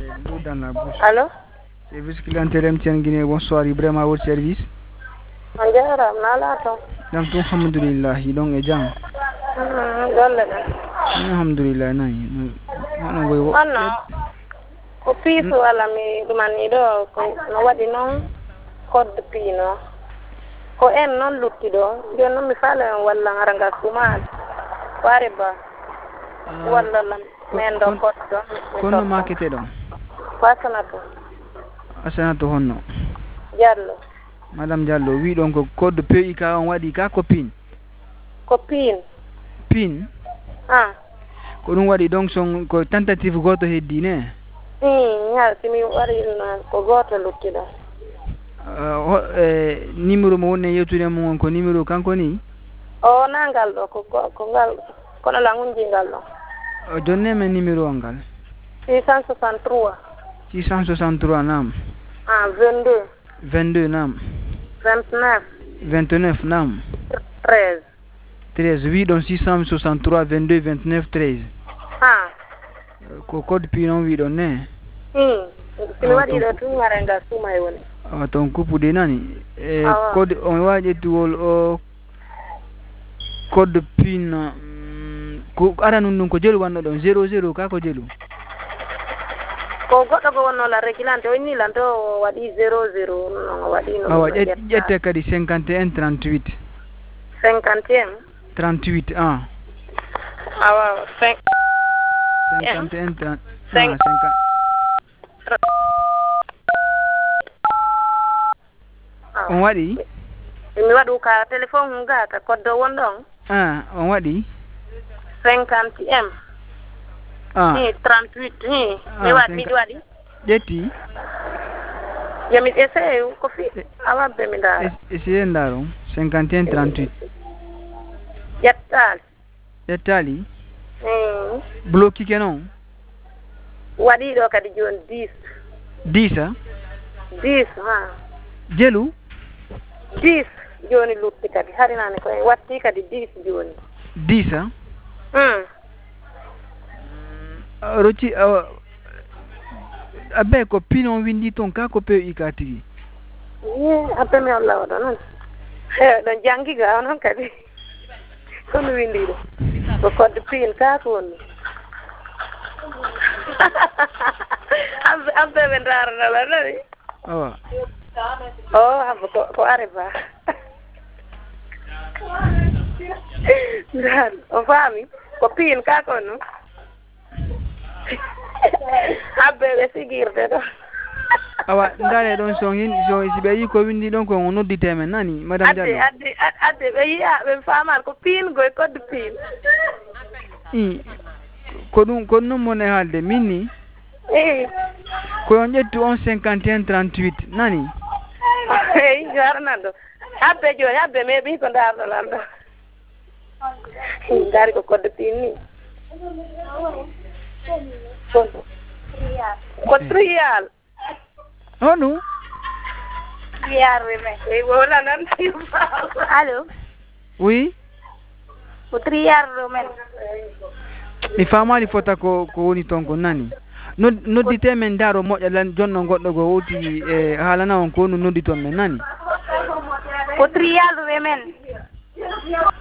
l'eau dans la bouche. Allô? Service clientèle MTN Guinée, bonsoir, Ibrahima à votre service. Anjaram nalato. Donc, alhamdulillah, donc, et jam. Golle. Alhamdulillah, nai. Non, oui, Anno. Ko piso wala mi dumani do ko no wadi non code pino. Ko en non lutti do, io non mi fale wala ngaranga kuma. Ware ba. Wala lam mendo code. Kono marketé do. Wasanato. Asanato honno. Diallo. Madame Diallo, oui, donc code PIK on wadi ka copine. Copine. Pin. Ah. Ko dum wadi donc son ko tentative goto heddi ne. Ya simi wari na ko goto lutti do. Numéro mo wonne yewtude mo ko numéro kanko ni. O nangal do ko ngal kono la ngunji ngal do. Donne men numéro ngal. 663. 663 nam. Ah, 22. 22 nam. 29. 29 nam. 13. 13, oui, donc 663, 22, 29, 13. Ah. Code pinon oui donne. Simi wadi do tu ngarenga suma yoni. Ton couple de nani. Code on waje tuol o code pin ko ara nun ko jelu wanno don 00 ka ko jelu. Ko goto go wonno la regilante o ni lanto wadi 00 no wadi no. Awa jette kadi 51 38. 51 38 ah. Awa 51 50. On wadi? Mi wadu ka telephone nga ka koddo wondon. On wadi? 50M. Ah. 38. Mi wadi. Jetti? Yami essaye ko fi awa be mi da. Essaye ndaro 51 38. Yettali? Bloki kenon? Wadi do kadi jon 10. 10 ah? 10 ha. Jelu? 10 joni lutti kadi harinane ko watti kadi 10 joni. 10 ah? Roti abe ko pinon windi ton ka ko pe ikatigi. Abe mi Allah wada non. Don jangi ga non kadi. Kono windi do. Ko code pin ka kon. Abe ben rarna la nani. Abe ko arriva. Dan, o fami ko pin ka kon. Abe be sigirde do. Awa ngare don so sibe yi ko windi don ko noddite men nani madame Diallo. Ade be ya be famar ko pin go code pin. Ko non mone halde minni. Ko on jettu on 51 38 nani. Garnando. Abe me bi ko dardo lando. Ngari ko code pin ni. Ko trial. Oh no. Allô? Oui. Utriar men. Mi famali fota ko woni ton ko nani. Noddite men daro moƴƴa lan jonno goddo go wuti halana on ko no noddi ton men nani. Utriar men.